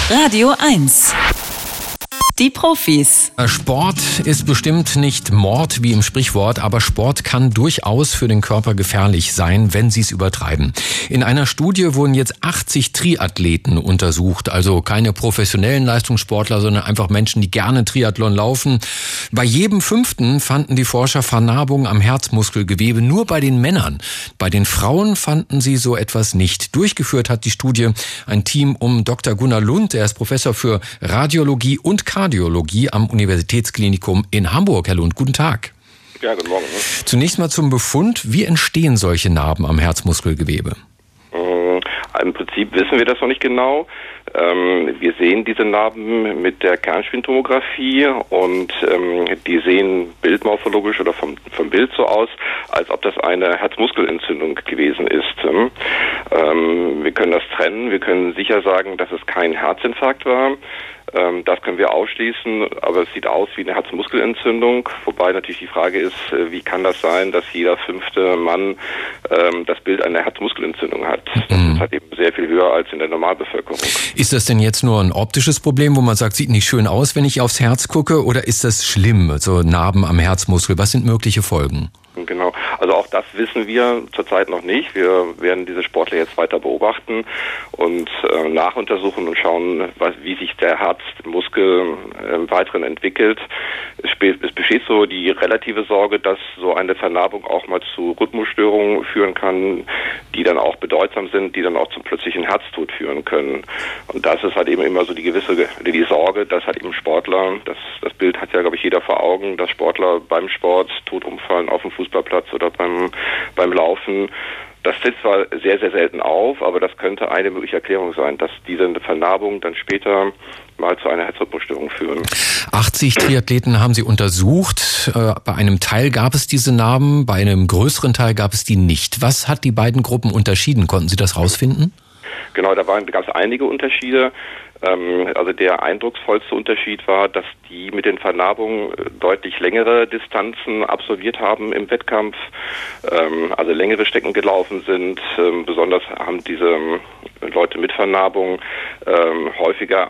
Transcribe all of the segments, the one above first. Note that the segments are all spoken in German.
Radio 1. Die Profis. Sport ist bestimmt nicht Mord wie im Sprichwort, aber Sport kann durchaus für den Körper gefährlich sein, wenn sie es übertreiben. In einer Studie wurden jetzt 80 Triathleten untersucht, also keine professionellen Leistungssportler, sondern einfach Menschen, die gerne Triathlon laufen. Bei jedem 5. fanden die Forscher Vernarbungen am Herzmuskelgewebe, nur bei den Männern. Bei den Frauen fanden sie so etwas nicht. Durchgeführt hat die Studie ein Team um Dr. Gunnar Lund, er ist Professor für Radiologie und Kardiologie am Universitätsklinikum in Hamburg. Herr Lund, guten Tag. Ja, guten Morgen. Zunächst mal zum Befund. Wie entstehen solche Narben am Herzmuskelgewebe? Im Prinzip wissen wir das noch nicht genau. Wir sehen diese Narben mit der Kernspintomographie und die sehen bildmorphologisch oder vom Bild so aus, als ob das eine Herzmuskelentzündung gewesen ist. Wir können das trennen. Wir können sicher sagen, dass es kein Herzinfarkt war. Das können wir ausschließen, aber es sieht aus wie eine Herzmuskelentzündung, wobei natürlich die Frage ist, wie kann das sein, dass jeder 5. Mann das Bild einer Herzmuskelentzündung hat. Das ist halt eben sehr viel höher als in der Normalbevölkerung. Ist das denn jetzt nur ein optisches Problem, wo man sagt, sieht nicht schön aus, wenn ich aufs Herz gucke, oder ist das schlimm, so Narben am Herzmuskel? Was sind mögliche Folgen? Genau, also auch das wissen wir zurzeit noch nicht. Wir werden diese Sportler jetzt weiter beobachten und nachuntersuchen und schauen, wie sich der Herzmuskel im Weiteren entwickelt. Es besteht so die relative Sorge, dass so eine Vernarbung auch mal zu Rhythmusstörungen führen kann, die dann auch bedeutsam sind, die dann auch zum plötzlichen Herztod führen können. Und das ist halt eben immer so die Sorge, dass halt eben Sportler, das Bild hat ja, glaube ich, jeder vor Augen, dass Sportler beim Sport tot umfallen auf dem Fußballplatz oder beim Laufen. Das tritt zwar sehr, sehr selten auf, aber das könnte eine mögliche Erklärung sein, dass diese Vernarbung dann später mal zu einer Herzrhythmusstörung führen. 80 Triathleten haben Sie untersucht. Bei einem Teil gab es diese Narben, bei einem größeren Teil gab es die nicht. Was hat die beiden Gruppen unterschieden? Konnten Sie das rausfinden? Genau, da gab es einige Unterschiede. Also der eindrucksvollste Unterschied war, dass die mit den Vernarbungen deutlich längere Distanzen absolviert haben im Wettkampf, also längere Strecken gelaufen sind. Besonders haben diese Leute mit Vernarbung häufiger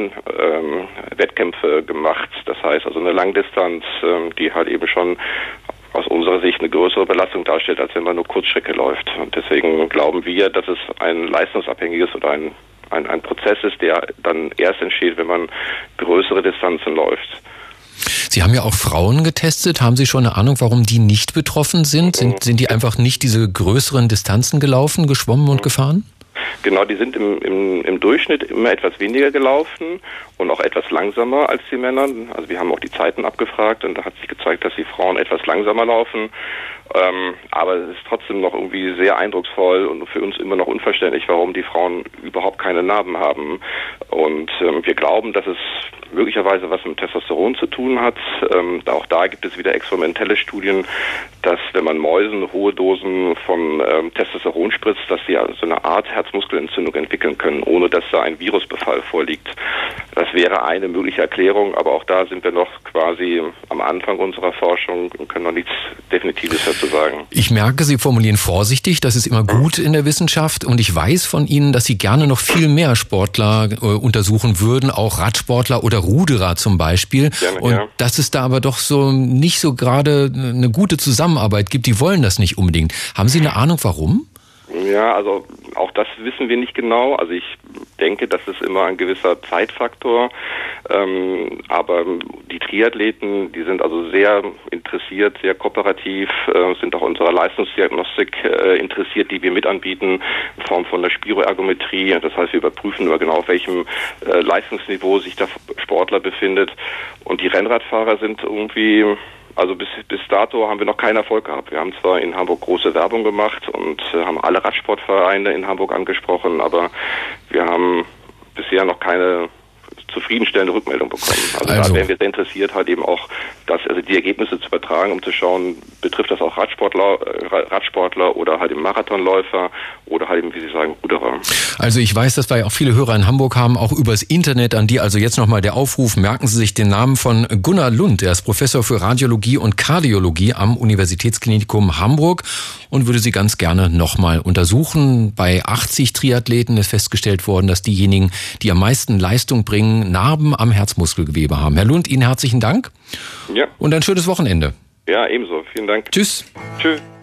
Ironman-Wettkämpfe gemacht. Das heißt also eine Langdistanz, die halt eben schon aus unserer Sicht eine größere Belastung darstellt, als wenn man nur Kurzstrecke läuft. Und deswegen glauben wir, dass es ein leistungsabhängiges oder ein Prozess ist, der dann erst entsteht, wenn man größere Distanzen läuft. Sie haben ja auch Frauen getestet. Haben Sie schon eine Ahnung, warum die nicht betroffen sind? Sind die einfach nicht diese größeren Distanzen gelaufen, geschwommen und gefahren? Genau, die sind im Durchschnitt immer etwas weniger gelaufen und auch etwas langsamer als die Männer. Also wir haben auch die Zeiten abgefragt und da hat sich gezeigt, dass die Frauen etwas langsamer laufen. Aber es ist trotzdem noch irgendwie sehr eindrucksvoll und für uns immer noch unverständlich, warum die Frauen überhaupt keine Narben haben. Und wir glauben, dass es möglicherweise was mit Testosteron zu tun hat. Auch da gibt es wieder experimentelle Studien, dass wenn man Mäusen hohe Dosen von Testosteron spritzt, dass sie so eine Art Herzmuskelentzündung entwickeln können, ohne dass da ein Virusbefall vorliegt. Das wäre eine mögliche Erklärung, aber auch da sind wir noch quasi am Anfang unserer Forschung und können noch nichts Definitives dazu sagen. Ich merke, Sie formulieren vorsichtig, das ist immer gut in der Wissenschaft und ich weiß von Ihnen, dass Sie gerne noch viel mehr Sportler untersuchen würden, auch Radsportler oder Ruderer zum Beispiel. Gerne, und ja. Dass es da aber doch so nicht so gerade eine gute Zusammenarbeit gibt, die wollen das nicht unbedingt. Haben Sie eine Ahnung, warum? Ja, also auch das wissen wir nicht genau. Also ich denke, das ist immer ein gewisser Zeitfaktor. Aber die Triathleten, die sind also sehr interessiert, sehr kooperativ, sind auch unserer Leistungsdiagnostik interessiert, die wir mit anbieten, in Form von der Spiroergometrie. Das heißt, wir überprüfen nur genau, auf welchem Leistungsniveau sich der Sportler befindet. Und die Rennradfahrer sind irgendwie... Also bis dato haben wir noch keinen Erfolg gehabt. Wir haben zwar in Hamburg große Werbung gemacht und haben alle Radsportvereine in Hamburg angesprochen, aber wir haben bisher noch keine zufriedenstellende Rückmeldung bekommen. Also da wären wir sehr interessiert, halt eben auch die Ergebnisse zu übertragen, um zu schauen, betrifft das auch Radsportler oder halt eben Marathonläufer oder halt eben, wie Sie sagen, Ruderer. Also ich weiß, dass wir ja auch viele Hörer in Hamburg haben, auch übers Internet, an die also jetzt nochmal der Aufruf, merken Sie sich den Namen von Gunnar Lund. Er ist Professor für Radiologie und Kardiologie am Universitätsklinikum Hamburg und würde Sie ganz gerne nochmal untersuchen. Bei 80 Triathleten ist festgestellt worden, dass diejenigen, die am meisten Leistung bringen, Narben am Herzmuskelgewebe haben. Herr Lund, Ihnen herzlichen Dank. Ja. Und ein schönes Wochenende. Ja, ebenso. Vielen Dank. Tschüss. Tschüss.